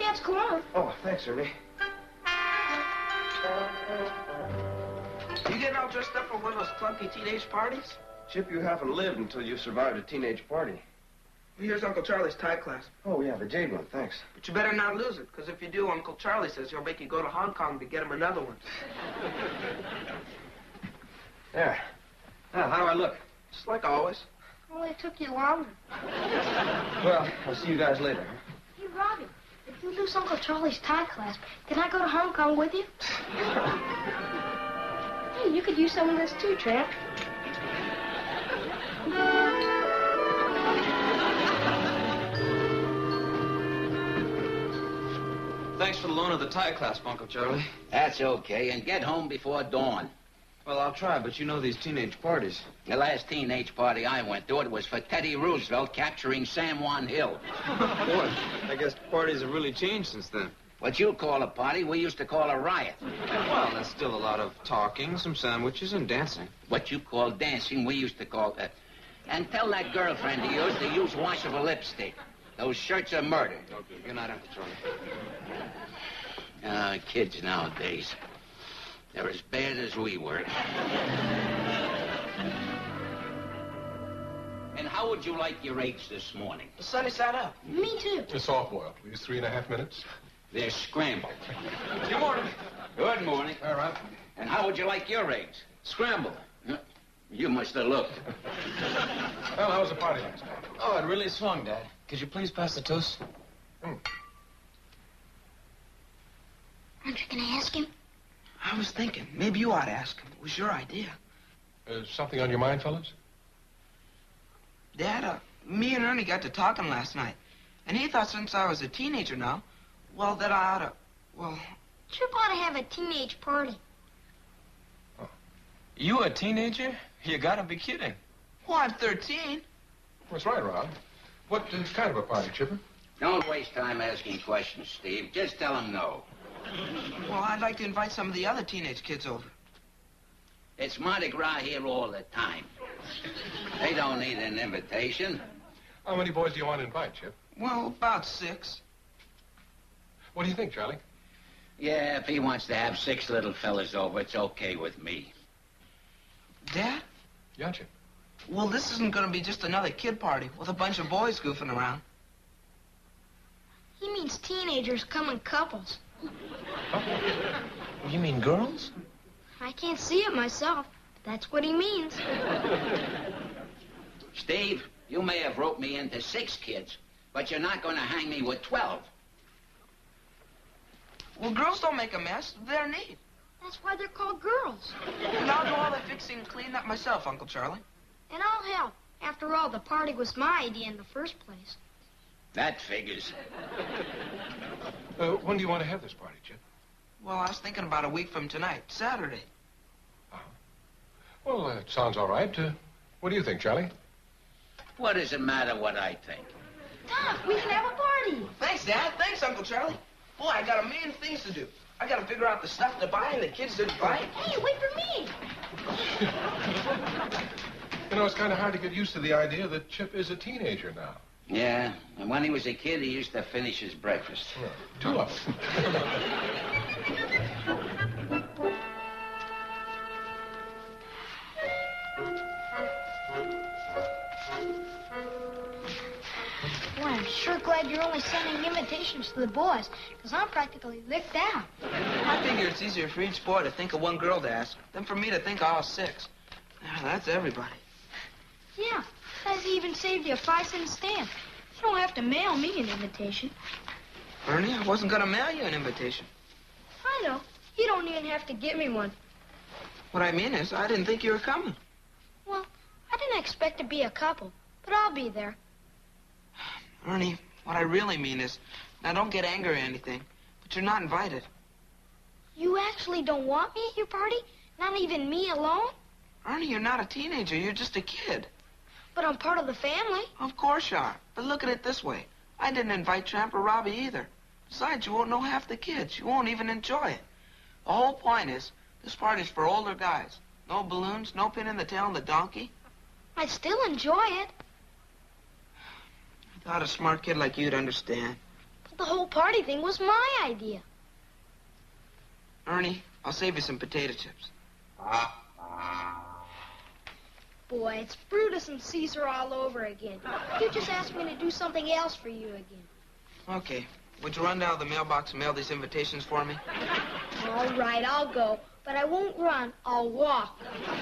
Dad's car. Oh, thanks, Ernie. You getting all dressed up for one of those clunky teenage parties? Chip, you haven't lived until you survived a teenage party. Here's Uncle Charlie's tie class. Oh, yeah, the jade one, thanks. But you better not lose it, because if you do, Uncle Charlie says he'll make you go to Hong Kong to get him another one. There. Now, how do I look? Just like always. Well, it took you longer. Well, I'll see you guys later. Hey, Robbie, if you lose Uncle Charlie's tie class, can I go to Hong Kong with you? Hey, you could use some of this too, Tramp. Thanks for the loan of the tie class, Uncle Charlie. That's okay, and get home before dawn. Well, I'll try, but you know these teenage parties. The last teenage party I went to, it was for Teddy Roosevelt capturing San Juan Hill. Boy, I guess parties have really changed since then. What you call a party, we used to call a riot. Well, there's still a lot of talking, some sandwiches, and dancing. What you call dancing, we used to call... and tell that girlfriend of yours to use washable lipstick. Those shirts are murder. Okay, good night, Uncle Ah, Charlie. kids nowadays. They're as bad as we were. And how would you like your eggs this morning? The sunny side up. Me too. A soft-boiled, please. 3.5 minutes. They're scrambled. Good morning. Good morning. All right. And how would you like your eggs? Scrambled. You must have looked. Well, how was the party last night? Oh, it really swung, Dad. Could you please pass the toast? Aren't you going to ask him? I was thinking, maybe you ought to ask him. It was your idea. Something on your mind, fellas? Dad, me and Ernie got to talking last night. And he thought since I was a teenager now, well, that I ought to, well... Chip ought to have a teenage party. You a teenager? You gotta be kidding. Well, I'm 13. That's right, Rob. What kind of a party, Chipper? Don't waste time asking questions, Steve. Just tell them no. Well, I'd like to invite some of the other teenage kids over. It's Mardi Gras here all the time. They don't need an invitation. How many boys do you want to invite, Chip? Well, about 6. What do you think, Charlie? Yeah, if he wants to have 6 little fellas over, it's okay with me. Dad? Yeah, Chip. Well, this isn't going to be just another kid party with a bunch of boys goofing around. He means teenagers come in couples. You mean girls? I can't see it myself, but that's what he means. Steve, you may have roped me into 6 kids, but you're not going to hang me with 12. Well, girls don't make a mess. They're neat. That's why they're called girls. And I'll do all the fixing and cleaning up myself, Uncle Charlie. And I'll help. After all, the party was my idea in the first place. That figures. When do you want to have this party, Chip? Well, I was thinking about a week from tonight, Saturday. Well, it sounds all right. What do you think, Charlie? What does it matter what I think? Doc, we can have a party. Thanks, Dad. Thanks, Uncle Charlie. Boy, I got a million things to do. I got to figure out the stuff to buy and the kids to invite. Hey, wait for me. You know, it's kind of hard to get used to the idea that Chip is a teenager now. Yeah, and when he was a kid, he used to finish his breakfast. Yeah, 2 of them. Boy, I'm sure glad you're only sending invitations to the boys, because I'm practically licked out. I figure it's easier for each boy to think of one girl to ask than for me to think of all 6. Yeah, that's everybody. Yeah, that's even saved you a 5-cent stamp. You don't have to mail me an invitation. Ernie, I wasn't going to mail you an invitation. I know. You don't even have to get me one. What I mean is, I didn't think you were coming. Well, I didn't expect to be a couple, but I'll be there. Ernie, what I really mean is, now don't get angry or anything, but you're not invited. You actually don't want me at your party? Not even me alone? Ernie, you're not a teenager. You're just a kid. But I'm part of the family. Of course you are. But look at it this way. I didn't invite Tramp or Robbie either. Besides, you won't know half the kids. You won't even enjoy it. The whole point is, this party's for older guys. No balloons, no pin in the tail on the donkey. I'd still enjoy it. I thought a smart kid like you'd understand. But The whole party thing was my idea. Ernie, I'll save you some potato chips. Boy, it's Brutus and Caesar all over again. You just asked me to do something else for you again. Okay. Would you run down to the mailbox and mail these invitations for me? All right, I'll go. But I won't run. I'll walk.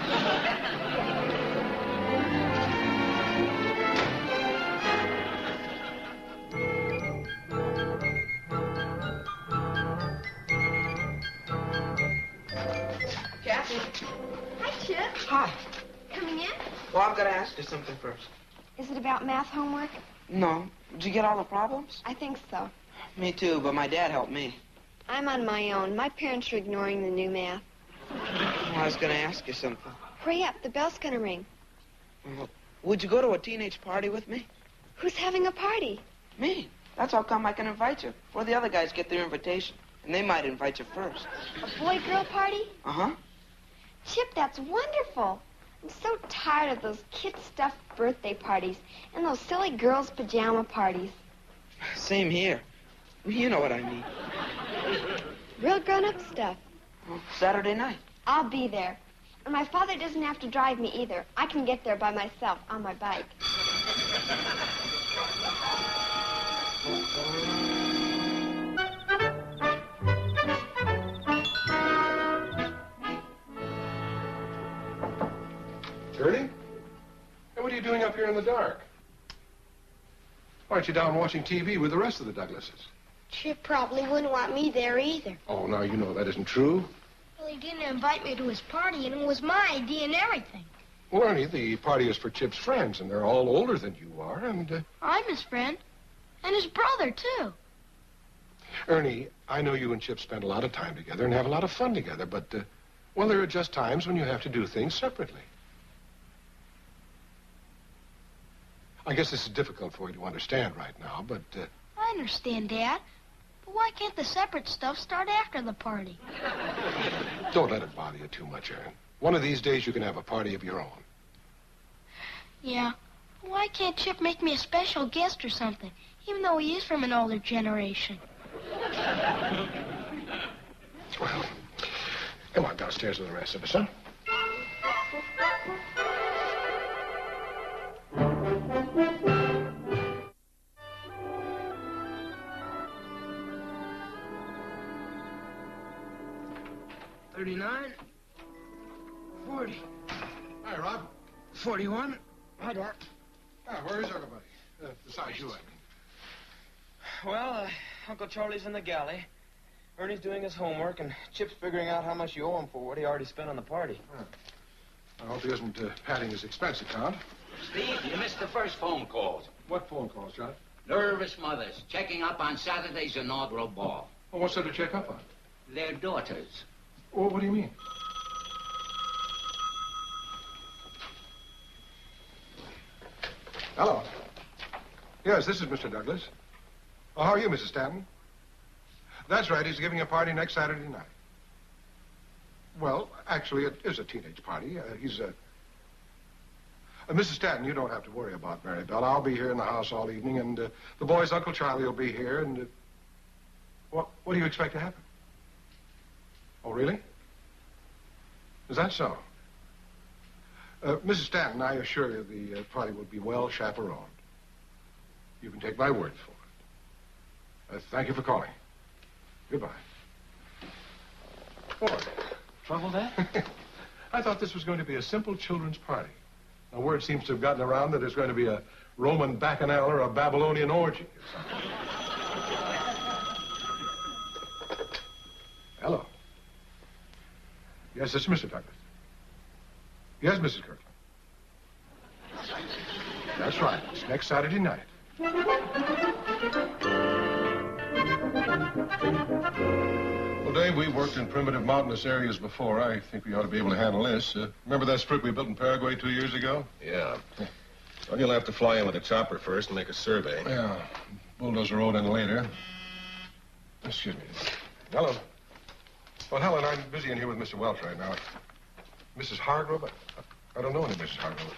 Kathy. Hi, Chip. Hi. Coming in? Well, I've got to ask you something first. Is it about math homework? No. Did you get all the problems? I think so. Me too, but my dad helped me. I'm on my own. My parents are ignoring the new math. Well, I was going to ask you something. Hurry up. The bell's going to ring. Well, would you go to a teenage party with me? Who's having a party? Me. That's how come I can invite you. Before the other guys get their invitation. And they might invite you first. A boy-girl party? Uh-huh. Chip, that's wonderful. I'm so tired of those kid-stuffed birthday parties and those silly girls' pajama parties. Same here. You know what I mean. Real grown-up stuff. Well, Saturday night. I'll be there. And my father doesn't have to drive me either. I can get there by myself on my bike. Ernie? Hey, what are you doing up here in the dark? Why aren't you down watching TV with the rest of the Douglases? Chip probably wouldn't want me there either. Oh, now you know that isn't true. Well, he didn't invite me to his party, and it was my idea and everything. Well, Ernie, the party is for Chip's friends, and they're all older than you are, and... I'm his friend. And his brother, too. Ernie, I know you and Chip spend a lot of time together and have a lot of fun together, but, well, there are just times when you have to do things separately. I guess this is difficult for you to understand right now, but... I understand, Dad. But why can't the separate stuff start after the party? Don't let it bother you too much, Aaron. One of these days you can have a party of your own. Yeah. Why can't Chip make me a special guest or something, even though he is from an older generation? Well, come on downstairs with the rest of us, huh? $39, $40, Hi, Rob. $41. Hi, Doc. Ah, where is everybody? Besides you, I mean. Well, Uncle Charlie's in the galley. Ernie's doing his homework, and Chip's figuring out how much you owe him for what he already spent on the party. I hope he isn't padding his expense account. Steve, you missed the first phone calls. What phone calls, John? Nervous mothers checking up on Saturday's inaugural ball. Well, what's there to check up on? Their daughters. Well, what do you mean? Hello. Yes, this is Mr. Douglas. Oh, how are you, Mrs. Stanton? That's right. He's giving a party next Saturday night. Well, actually, it is a teenage party. Mrs. Stanton, you don't have to worry about Mary Bell. I'll be here in the house all evening, and the boy's Uncle Charlie will be here, and... what do you expect to happen? Oh, really? Is that so? Mrs. Stanton, I assure you the party will be well chaperoned. You can take my word for it. Thank you for calling. Goodbye. What? Trouble, Dad? I thought this was going to be a simple children's party. A word seems to have gotten around that there's going to be a Roman bacchanal or a Babylonian orgy or something. Hello. Yes, this is Mr. Douglas. Yes, Mrs. Kirkland. That's right. It's next Saturday night. Well, Dave, we worked in primitive mountainous areas before. I think we ought to be able to handle this. Remember that strip we built in Paraguay 2 years ago? Yeah. Well, you'll have to fly in with a chopper first and make a survey. Yeah. Bulldozer rolled in later. Excuse me. Hello. Well, Helen, I'm busy in here with Mr. Welch right now. Mrs. Hargrove? I don't know any Mrs. Hargrove.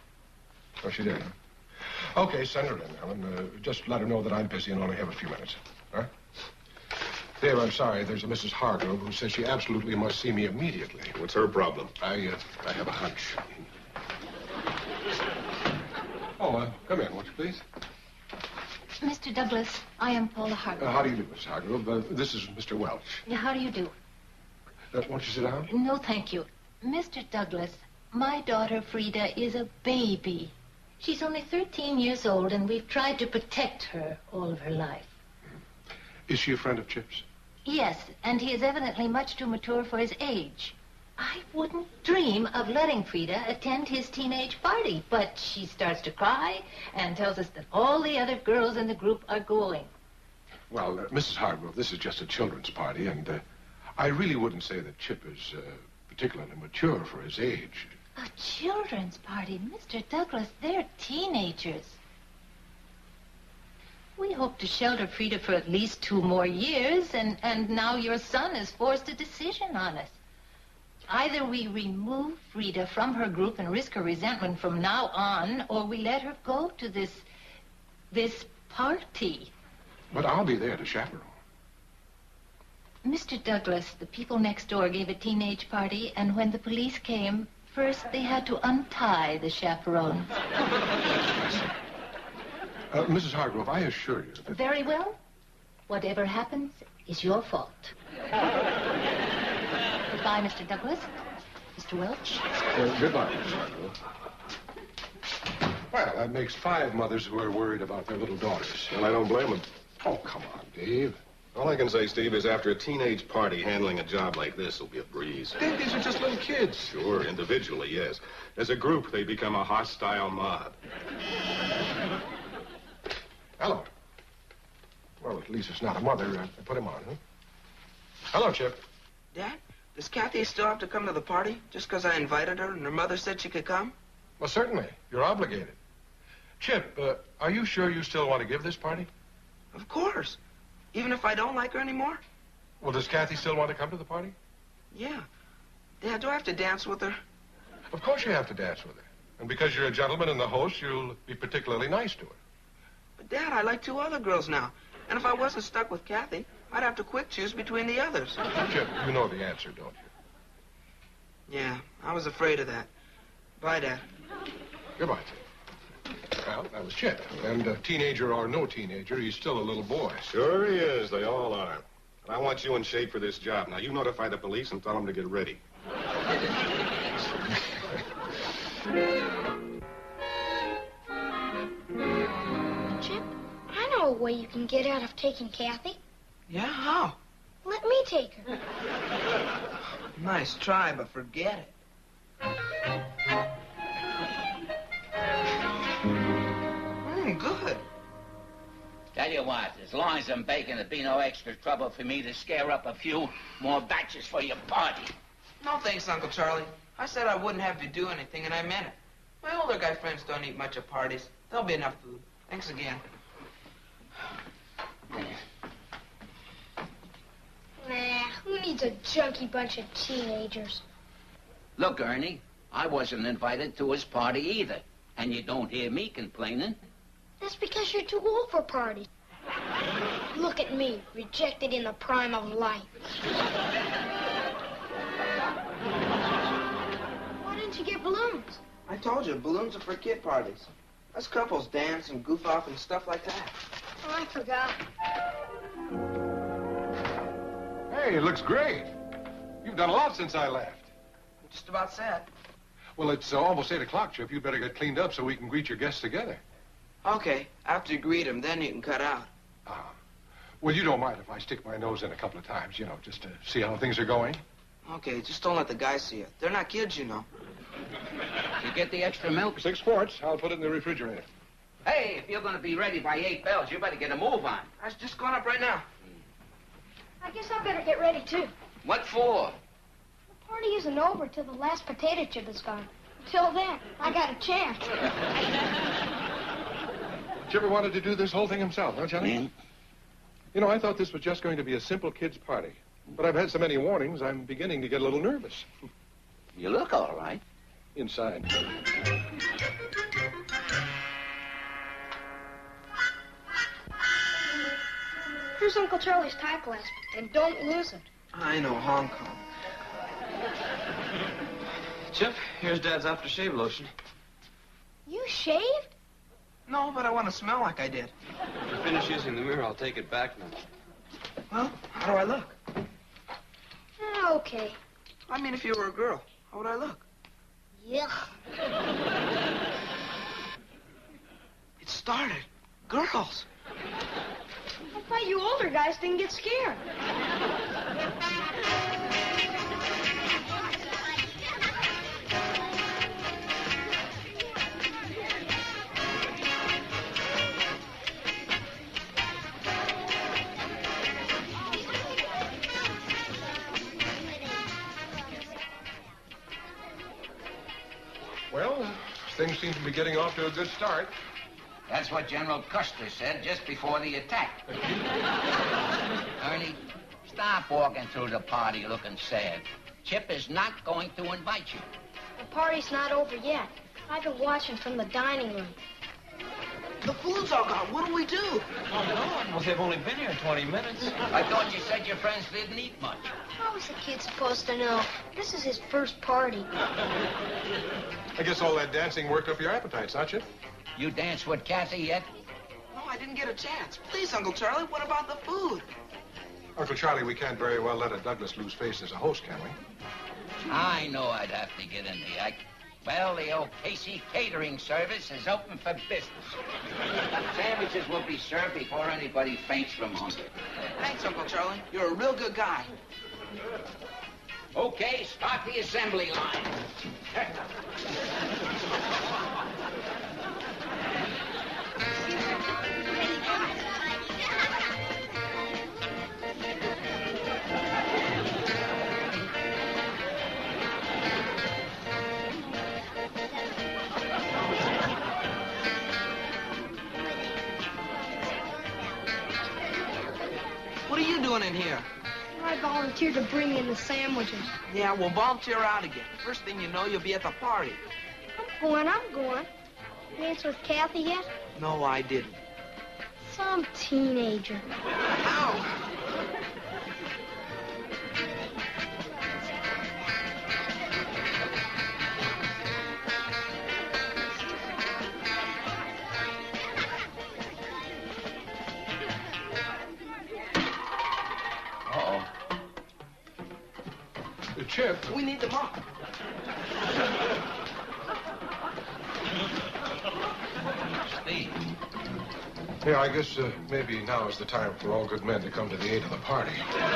Oh, she did, huh? Okay, send her in, Helen. Just let her know that I'm busy and only have a few minutes. Huh? Dave, I'm sorry. There's a Mrs. Hargrove who says she absolutely must see me immediately. What's her problem? I have a hunch. Oh, come in, won't you, please? Mr. Douglas, I am Paula Hargrove. How do you do, Miss Hargrove? This is Mr. Welch. Yeah, how do you do? Won't you sit down? No, thank you. Mr. Douglas, my daughter Frida is a baby. She's only 13 years old, and we've tried to protect her all of her life. Is she a friend of Chip's? Yes, and he is evidently much too mature for his age. I wouldn't dream of letting Frida attend his teenage party, but she starts to cry and tells us that all the other girls in the group are going. Well, Mrs. Hargrove, this is just a children's party, and I really wouldn't say that Chip is particularly mature for his age. A children's party? Mr. Douglas, they're teenagers. We hope to shelter Frida for at least 2 more years, and now your son has forced a decision on us. Either we remove Frida from her group and risk her resentment from now on, or we let her go to this party. But I'll be there to chaperone. Mr. Douglas, the people next door gave a teenage party, and when the police came, first they had to untie the chaperone. Mrs. Hargrove, I assure you that... Very well. Whatever happens is your fault. Goodbye, Mr. Douglas. Mr. Welch. Goodbye, Mrs. Hargrove. Well, that makes 5 mothers who are worried about their little daughters. Well, I don't blame them. Oh, come on, Dave. All I can say, Steve, is after a teenage party, handling a job like this will be a breeze. Dave, these are just little kids. Sure, individually, yes. As a group, they become a hostile mob. Hello. Well, at least it's not a mother. Put him on, huh? Hello, Chip. Dad, does Kathy still have to come to the party just because I invited her and her mother said she could come? Well, certainly. You're obligated. Chip, are you sure you still want to give this party? Of course. Even if I don't like her anymore? Well, does Kathy still want to come to the party? Yeah. Dad, do I have to dance with her? Of course you have to dance with her. And because you're a gentleman and the host, you'll be particularly nice to her. But, Dad, I like 2 other girls now. And if I wasn't stuck with Kathy, I'd have to quick choose between the others. Chip, you know the answer, don't you? Yeah, I was afraid of that. Bye, Dad. Goodbye, Chip. Well, that was Chip. And teenager or no teenager, he's still a little boy. Sure he is. They all are. And I want you in shape for this job. Now, you notify the police and tell them to get ready. Chip, I know a way you can get out of taking Kathy. Yeah, how? Let me take her. Nice try, but forget it. Good. Tell you what, as long as I'm baking, there'll be no extra trouble for me to scare up a few more batches for your party. No thanks, Uncle Charlie. I said I wouldn't have to do anything, and I meant it. My older guy friends don't eat much at parties. There'll be enough food. Thanks again. Nah, who needs a junky bunch of teenagers? Look, Ernie, I wasn't invited to his party either, and you don't hear me complaining. That's because you're too old for parties. Look at me, rejected in the prime of life. Why didn't you get balloons? I told you, balloons are for kid parties. Us couples dance and goof off and stuff like that. Oh, I forgot. Hey, it looks great. You've done a lot since I left. Just about set. Well, it's almost 8 o'clock, Chip. You better get cleaned up so we can greet your guests together. Okay, after you greet them, then you can cut out. Well, you don't mind if I stick my nose in a couple of times, you know, just to see how things are going? Okay, just don't let the guys see it. They're not kids, you know. You get the extra milk? 6 quarts. I'll put it in the refrigerator. Hey, if you're going to be ready by 8 bells, you better get a move on. I was just going up right now. I guess I better get ready, too. What for? The party isn't over till the last potato chip is gone. Until then, I got a chance. Chipper wanted to do this whole thing himself, huh, Johnny? Mm. You know, I thought this was just going to be a simple kid's party. But I've had so many warnings, I'm beginning to get a little nervous. You look all right. Inside. Here's Uncle Charlie's tie clasp, and don't lose it. I know, Hong Kong. Chip, here's Dad's aftershave lotion. You shaved? No, but I want to smell like I did. If you finish using the mirror, I'll take it back now. Well, how do I look? Okay. I mean, if you were a girl, how would I look? Yeah. It started. Girls. I thought you older guys didn't get scared. Well, things seem to be getting off to a good start. That's what General Custer said just before the attack. Ernie, stop walking through the party looking sad. Chip is not going to invite you. The party's not over yet. I've been watching from the dining room. The food's all gone. What do we do? Oh, no. Well, they've only been here 20 minutes. I thought you said your friends didn't eat much. How was the kid supposed to know? This is his first party. I guess all that dancing worked up your appetites, huh, Chip? You danced with Kathy yet? No, I didn't get a chance. Please, Uncle Charlie, what about the food? Uncle Charlie, we can't very well let a Douglas lose face as a host, can we? I know I'd have to get in the act. Well, the old Casey catering service is open for business. Sandwiches will be served before anybody faints from hunger. Thanks, Uncle Charlie. You're a real good guy. Okay, start the assembly line. What are you doing in here? I volunteered to bring in the sandwiches. Yeah, we'll volunteer out again. First thing you know, you'll be at the party. I'm going. You danced with Kathy yet? No, I didn't. Some teenager. Ow! Uh-oh. Chip. We need the mop. Steve. Yeah, I guess maybe now is the time for all good men to come to the aid of the party.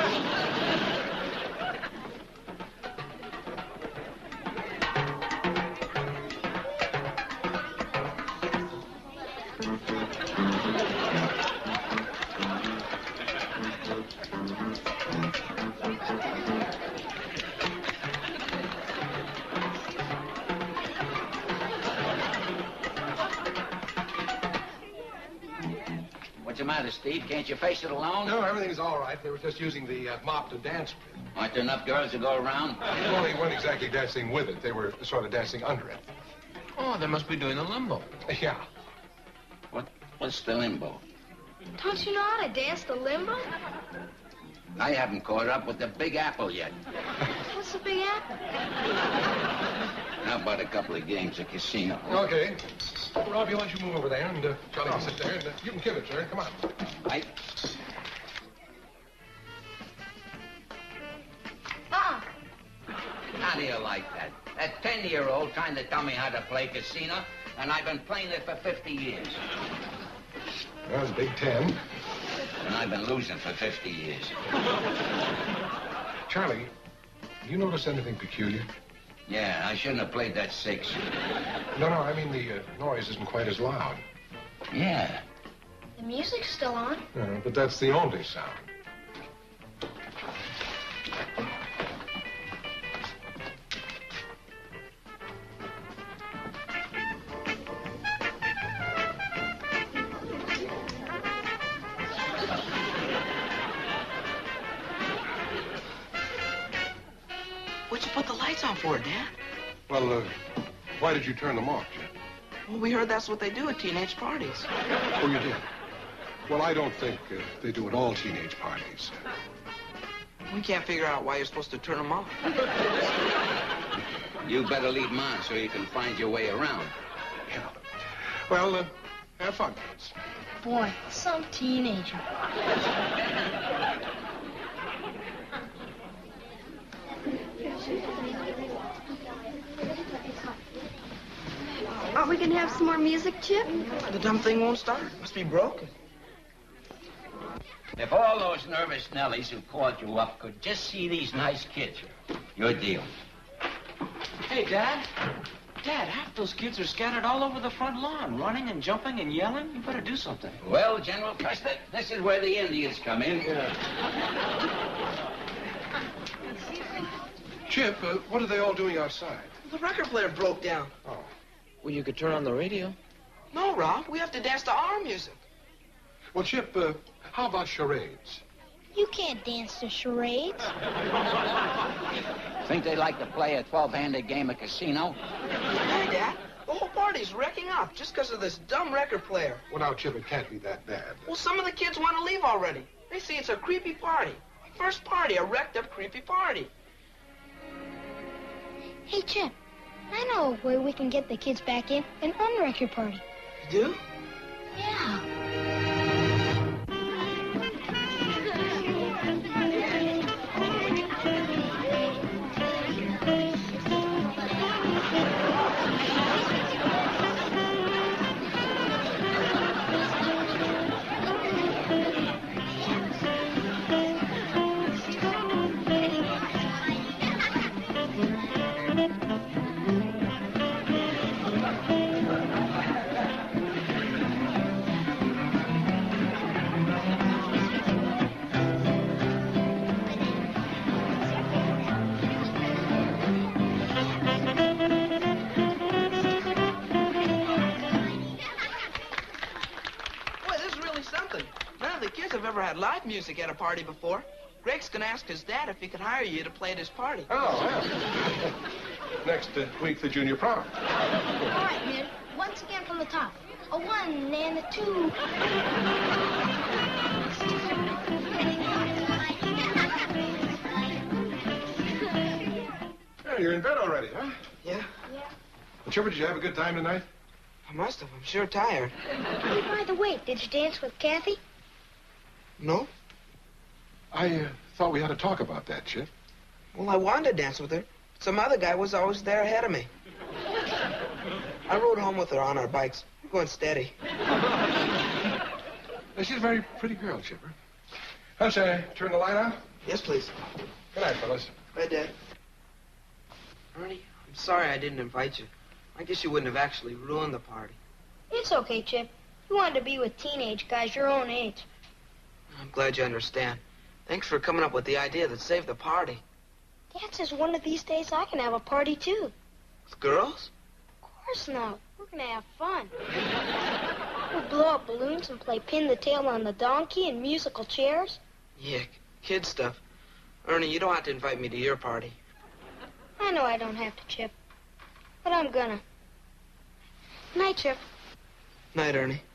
What's the matter, Steve? Can't you face it alone? No, everything's all right. They were just using the mop to dance with. Aren't there enough girls to go around? Well, they weren't exactly dancing with it. They were sort of dancing under it. Oh, they must be doing the limbo. Yeah. What's the limbo? Don't you know how to dance the limbo? I haven't caught up with the Big Apple yet. What's the Big Apple? How about a couple of games of casino? Okay. Robbie, why don't you move over there, and Charlie can sit there, and you can kill it, sir. Come on. How do you like that? That 10-year-old trying to tell me how to play casino, and I've been playing it for 50 years. Well, Big Ten. And I've been losing for 50 years. Charlie, you notice anything peculiar? Yeah, I shouldn't have played that 6. No, I mean the noise isn't quite as loud. Yeah. The music's still on. But that's the only sound. What'd you put the lights on for, Dad? Well, why did you turn them off, Jim? Well, we heard that's what they do at teenage parties. Oh, you did? Well, I don't think they do at all teenage parties. We can't figure out why you're supposed to turn them off. You better leave them on so you can find your way around. Yeah. Well, have fun, kids. Boy, some teenager. Aren't we going to have some more music, Chip? The dumb thing won't start. Must be broken. If all those nervous Nellies who called you up could just see these nice kids, your deal. Hey, Dad. Dad, half those kids are scattered all over the front lawn, running and jumping and yelling. You better do something. Well, General Custer, this is where the Indians come in. Chip, what are they all doing outside? The record player broke down. Oh. Well, you could turn on the radio. No, Rob. We have to dance to our music. Well, Chip, how about charades? You can't dance to charades. Think they'd like to play a 12-handed game of casino? Hey, Dad. The whole party's wrecking up just because of this dumb record player. Well, now, Chip, it can't be that bad. Well, some of the kids want to leave already. They say it's a creepy party. First party, a wrecked-up creepy party. Hey, Chip, I know where we can get the kids back in and unwreck your party. You do? Yeah. Live music at a party before. Greg's gonna ask his dad if he could hire you to play at his party. Oh, yeah. Next week, the junior prom. All right, men. Once again from the top. A 1 and a 2. Yeah, you're in bed already, huh? Yeah. Well, Chipper, did you have a good time tonight? I must have. I'm sure tired. Hey, by the way, did you dance with Kathy? No? I thought we had to talk about that, Chip. Well, I wanted to dance with her. Some other guy was always there ahead of me. I rode home with her on our bikes. We're going steady. She's a very pretty girl, Chipper. I'll say, turn the light on? Yes, please. Good night, fellas. Bye, Dad. Ernie, I'm sorry I didn't invite you. I guess you wouldn't have actually ruined the party. It's okay, Chip. You wanted to be with teenage guys your own age. I'm glad you understand. Thanks for coming up with the idea that saved the party. Dad says one of these days I can have a party, too. With girls? Of course not. We're going to have fun. We'll blow up balloons and play pin the tail on the donkey and musical chairs. Yeah, kid stuff. Ernie, you don't have to invite me to your party. I know I don't have to, Chip. But I'm gonna. Night, Chip. Night, Ernie.